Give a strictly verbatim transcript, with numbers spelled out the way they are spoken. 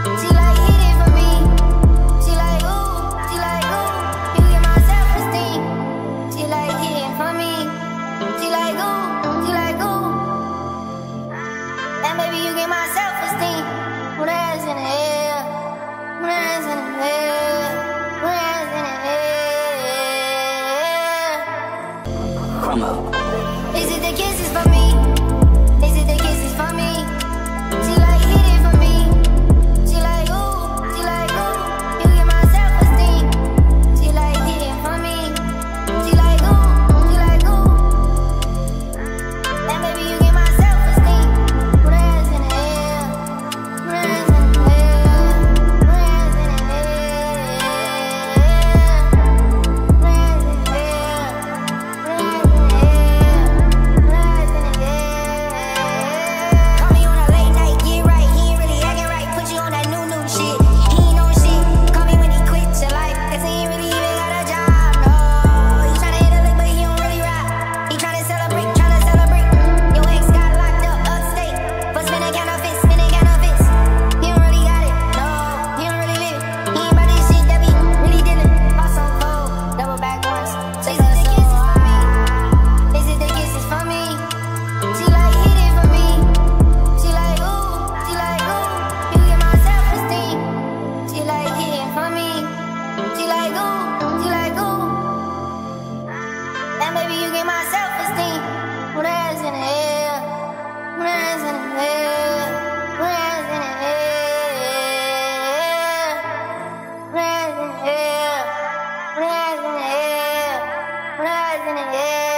She like hit it for me. She like ooh, she like ooh. You get my self-esteem. She like hitting for me. She like ooh, she like ooh. And baby, you get my self-esteem. Put ass in the air. Put ass in the air. Put ass in the air. Crumble. Is it the kisses for me? Is it the kisses for me? She like hit it for me. She like ooh, she like ooh. You get my self-esteem. She like hitting for me. She like ooh, she like ooh. And baby, you get my self-esteem. Put ass in the air. Put ass in the air. Put ass in the air. Put ass in the air. Put ass in the air. Baby, you get my self-esteem. Put ass in the air. Put ass in the air. Put ass in the air. Put ass in the air. Put ass in the air. Put ass in the air.